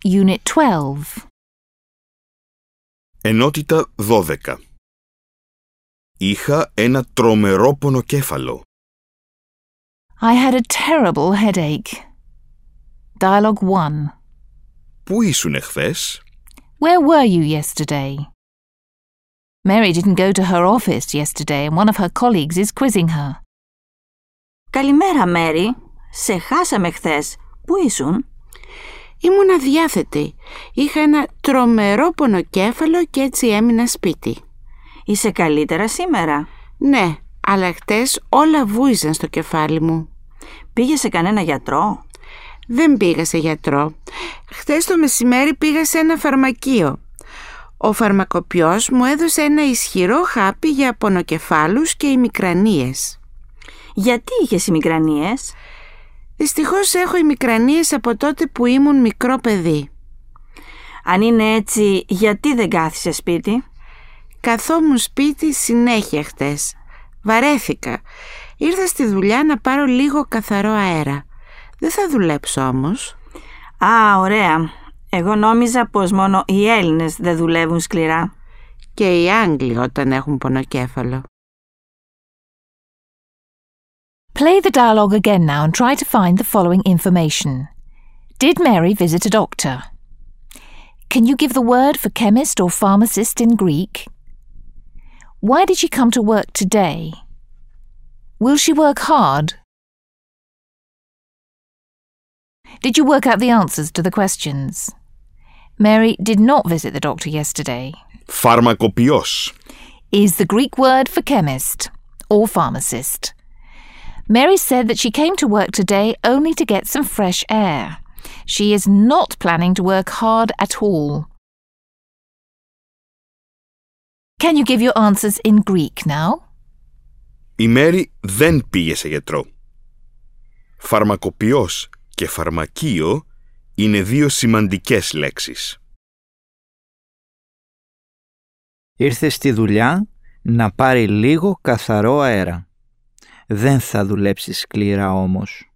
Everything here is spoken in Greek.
Unit 12. Ενότητα 12. Είχα ένα τρομερό πονοκέφαλο. I had a terrible headache. Dialogue 1. Πού ήσουν εχθές? Where were you yesterday? Mary didn't go to her office yesterday and one of her colleagues is quizzing her. Καλημέρα, Μέρι. Σε χάσαμε χθες. Πού ήσουν? Ήμουν αδιάθετη. Είχα ένα τρομερό πονοκέφαλο και έτσι έμεινα σπίτι. Είσαι καλύτερα σήμερα? Ναι, αλλά χτες όλα βούιζαν στο κεφάλι μου. Πήγες σε κανένα γιατρό? Δεν πήγα σε γιατρό. Χτες το μεσημέρι πήγα σε ένα φαρμακείο. Ο φαρμακοποιός μου έδωσε ένα ισχυρό χάπι για πονοκεφάλους και ημικρανίες. Γιατί είχες ημικρανίες? Δυστυχώς έχω ημικρανίες από τότε που ήμουν μικρό παιδί. Αν είναι έτσι, γιατί δεν κάθισες σπίτι? Καθόμουν σπίτι συνέχεια χτες. Βαρέθηκα. Ήρθα στη δουλειά να πάρω λίγο καθαρό αέρα. Δεν θα δουλέψω όμως. Α, ωραία. Εγώ νόμιζα πως μόνο οι Έλληνες δεν δουλεύουν σκληρά. Και οι Άγγλοι όταν έχουν πονοκέφαλο. Play the dialogue again now and try to find the following information. Did Mary visit a doctor? Can you give the word for chemist or pharmacist in Greek? Why did she come to work today? Will she work hard? Did you work out the answers to the questions? Mary did not visit the doctor yesterday. Φαρμακοποιός. Is the Greek word for chemist or pharmacist. Mary said that she came to work today only to get some fresh air. She is not planning to work hard at all. Can you give your answers in Greek now? Η Μέρη δεν πήγε σε γιατρό. Φαρμακοποιός και φαρμακείο είναι δύο σημαντικές λέξεις. Ήρθε στη δουλειά να πάρει λίγο καθαρό αέρα. Δεν θα δουλέψει σκληρά όμως.